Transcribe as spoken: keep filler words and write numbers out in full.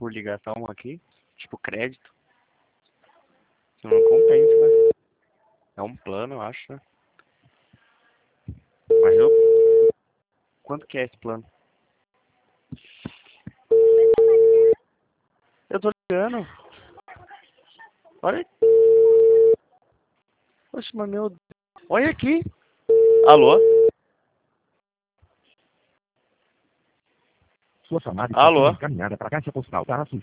por ligação aqui, tipo crédito. Isso não compensa, né? É um plano, eu acho, né? Mas eu... Quanto que é esse plano? Eu tô ligando. Olha aí. Oxe, mas meu Deus. Olha aqui. Alô? Sua chamada está Alô? sendo encaminhada para a caixa postal da Assunção.